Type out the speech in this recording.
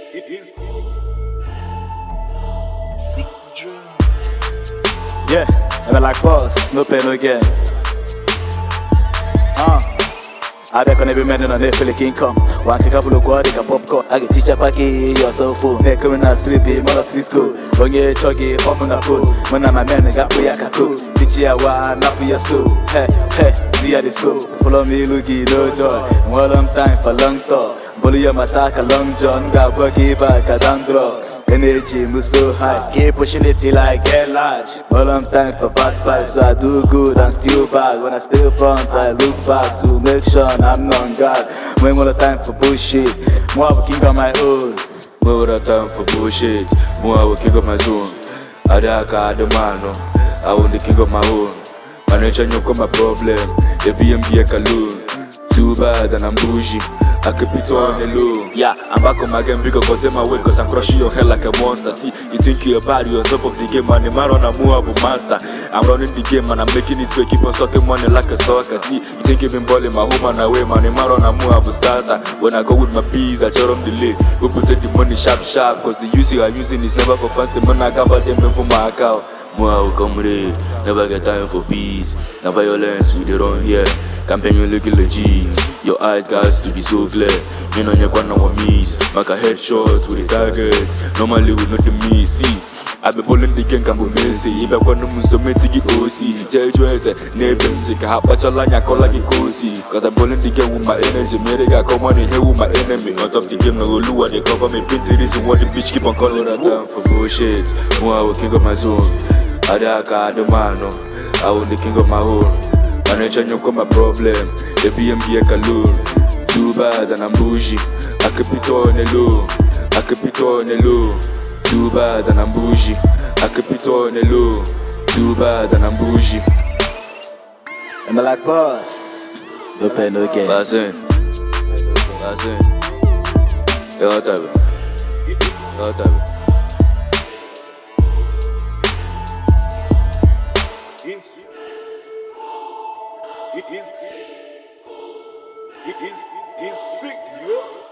It is sick drum. Yeah, and I like boss, no pain, no gain. I reckon every man in a Netflix income. One kick up look what they can popcorn. I get teacher packy, your cell phone. Make criminal sleepy, mother free school. When you chuggy, pop on the food. When I'm a man, got me a cook. Teach you one, not for your soul. Hey, see at the school. Follow me, looky, no joy. Well, I'm time for long talk. Bully your attack a long john. Got worky back, a down draw. Energy move so high, keep pushing it till I get large. All I'm time for bad vibes, so I do good and still bad. When I still front, I look back to make sure I'm not on guard. When all the time for bullshit, more of a king on my own. More the time for bullshit, more I will king of my zone. I the man, I want the king of my own. Manager, you come my problem, the BMB a caloon. Too bad and I'm bougie. I keep it on the low. Yeah, I'm back on my game because I'm awake, cause I'm crushing your head like a monster. See, you think you're bad, you're on top of the game, and the man on a move monster. I'm running the game and I'm making it so I keep on sucking money like a stalker. See, you think you've been balling my home and away, man, the man on a move starter. When I go with my peas, I chop on the lid. Go put the money sharp, cause the use you are using is never for fancy, man, I got them for my account. Moi au comrade, never get time for peace. No violence, we dey run here. Campaign you look legit. Your eyes guys to be so clear. You know you can't know miss. Make a headshot with the target. Normally we not the miss. See, I be pulling the game can go messy. If I can't move so many OC. JJS, never music. I have watch a line I call like a cozy. Cause I'm pulling the game with my energy. Maybe I come on in here with my enemy. On top the game, no lure. They cover me. Pin the reason why the bitch keep on calling that time for bullshit. Moi I will king of my zone. I the man, I want the king of my own. Manager, you come my problem. The BMB a caloon. Too bad and I'm bougie. I keep it on the low. I keep it on the low. Too bad and I'm bougie. I keep it on the low. Too bad and I'm bougie. And I like boss, no pain, no gain. Basin. Yo, type. It is sick, yo.